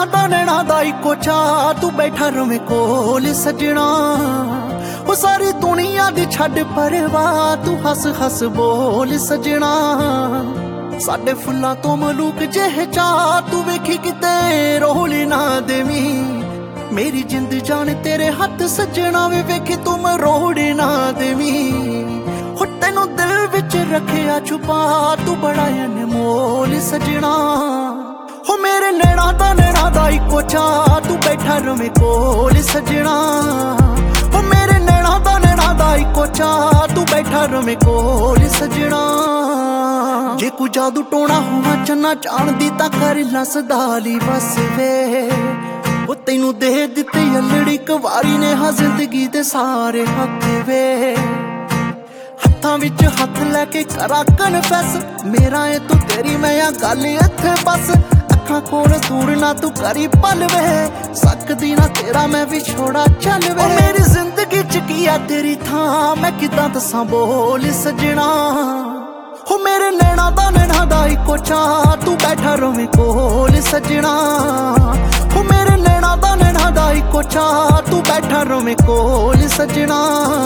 ਦਾ ਨੈਣਾ ਦਾ ਇੱਕੋ ਚਾਹ, ਤੂੰ ਬੈਠਾ ਰਵੇਂ ਕੋਲ ਸਜਣਾ। ਉਹ ਸਾਰੀ ਦੁਨੀਆ ਦੀ ਛੱਡ ਪਰਵਾਹ, ਤੂੰ ਹੱਸ ਹੱਸ ਬੋਲ ਸਜਣਾ। ਸਾਡੇ ਫੁੱਲਾਂ ਤੋਂ ਮਲੂਕ ਜਿਹੇ ਚਾਹ, ਤੂੰ ਵੇਖੀ ਕਿਤੇ ਰੋਲ ਨਾ ਦੇਵੀਂ। ਮੇਰੀ ਜਿੰਦ ਜਾਨ ਤੇਰੇ ਹੱਥ ਸੱਜਣਾ ਵੇ, ਵੇਖੀ ਤੂੰ ਮਰੋੜ ਨਾ ਦੇਵੀਂ। ਹੋ ਤੈਨੂੰ ਦਿਲ ਵਿੱਚ ਰੱਖਿਆ ਛੁਪਾ, ਤੂੰ ਬੜਾ ਅਨਮੋਲ ਸਜਣਾ। ਹੋ ਮੇਰੇ ਨੈਣਾ ਦਾ ਇੱਕੋ ਚਾਹ, ਤੂੰ ਬੈਠਾ ਰਵੇਂ ਕੋਲ ਸਜਣਾ। ਹੋ ਮੇਰੇ ਨੈਣਾ ਦਾ ਇੱਕੋ ਚਾਹ, ਤੂੰ ਬੈਠਾ ਰਵੇਂ ਕੋਲ ਸਜਣਾ। ਜੇ ਕੋ ਜਾਦੂ ਟੋਣਾ ਹੋਵਾਂ ਚੰਨਾ ਜਾਣਦੀ ਤਾਂ ਕਰ ਲਾ ਸਦਾਲੀ ਬਸ ਵੇ। ਉਹ ਤੈਨੂੰ ਦੇ ਦਿੱਤੀ ਅਲੜੀ ਕੁਵਾਰੀ ਨੇ, ਹਾਂ ਜ਼ਿੰਦਗੀ ਦੇ ਸਾਰੇ ਹੱਕ ਵੇ। ਹੱਥਾਂ ਵਿੱਚ ਹੱਥ ਲੈ ਕੇ ਕਰਾਂ ਕਨਫੈਸ, ਮੇਰਾ ਏ ਤੂੰ ਤੇਰੀ ਮੈਂ ਆ ਗੱਲ ਇੱਥੇ ਬਸ। ਅੱਖਾਂ ਕੋਲ ਦੂਰ ਨਾ ਤੂੰ ਕਰੀ ਪਲ ਵੇ, ਸਕਦੀ ਨਾ ਤੇਰਾ ਮੈਂ ਵਿਛੋੜਾ ਚੱਲ ਵੇ। ਮੇਰੀ ਜ਼ਿੰਦਗੀ ਚ ਕੀ ਆ ਤੇਰੀ ਥਾਂ, ਮੈਂ ਕਿੱਦਾਂ ਦੱਸਾਂ ਬੋਲ ਸਜਣਾ। ਹੋ ਮੇਰੇ ਨੈਣਾ ਦਾ ਇੱਕੋ ਚਾਹ, ਤੂੰ ਬੈਠਾ ਰਵੇਂ ਕੋਲ ਸਜਣਾ। ਹੋ ਮੇਰੇ ਨੈਣਾ ਦਾ ਇੱਕੋ ਚਾਹ, ਤੂੰ ਬੈਠਾ ਰਵੇਂ ਕੋਲ ਸਜਣਾ।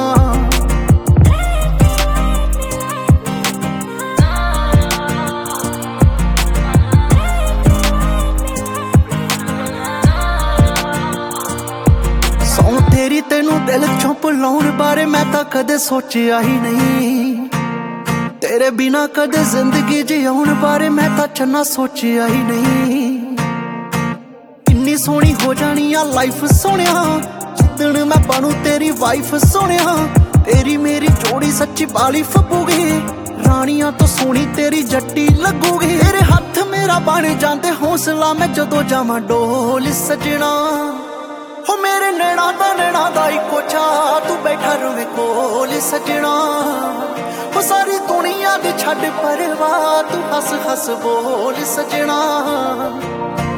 ਸੌਂ ਤੇਰੀ ਤੈਨੂੰ ਦਿਲ ਚੋਂ ਭੁਲਾਉਣ ਬਾਰੇ ਮੈਂ ਤਾਂ ਕਦੇ ਸੋਚਿਆ ਹੀ ਨਹੀਂ। ਤੇਰੇ ਬਿਨਾ ਕਦੇ ਜ਼ਿੰਦਗੀ ਜਿਉਣ ਬਾਰੇ ਮੈਂ ਤਾਂ ਚੰਨਾ ਸੋਚਿਆ ਹੀ ਨਹੀਂ। ਕਿੰਨੀ ਸੋਹਣੀ ਹੋ ਜਾਣੀ ਆ ਲਾਈਫ ਸੋਹਣਿਆ, ਜਿੱਦਣ ਮੈਂ ਬਣੂ ਤੇਰੀ ਵਾਈਫ ਸੋਹਣਿਆ। ਤੇਰੀ ਮੇਰੀ ਜੋੜੀ ਸੱਚੀ ਬਾਲੀ ਫੱਬੂਗੀ, ਰਾਣੀਆਂ ਤੋਂ ਸੋਹਣੀ ਤੇਰੀ ਜੱਟੀ ਲੱਗੂਗੀ। ਤੇਰੇ ਹੱਥ ਮੇਰਾ ਬਣ ਜਾਂਦੇ ਹੌਸਲਾ, ਮੈਂ ਜਦੋਂ ਜਾਵਾਂ ਡੋਲ ਸਜਣਾ। ਹੋ ਮੇਰੇ ਨੈਣਾ ਦਾ ਇੱਕੋ ਚਾਹ, ਤੂੰ ਬੈਠਾ ਰਵੇਂ ਕੋਲ ਸਜਣਾ। ਹੋ ਸਾਰੀ ਦੁਨੀਆ ਦੀ ਛੱਡ ਪਰਵਾਹ, ਤੂੰ ਹੱਸ ਹੱਸ ਬੋਲ ਸਜਣਾ।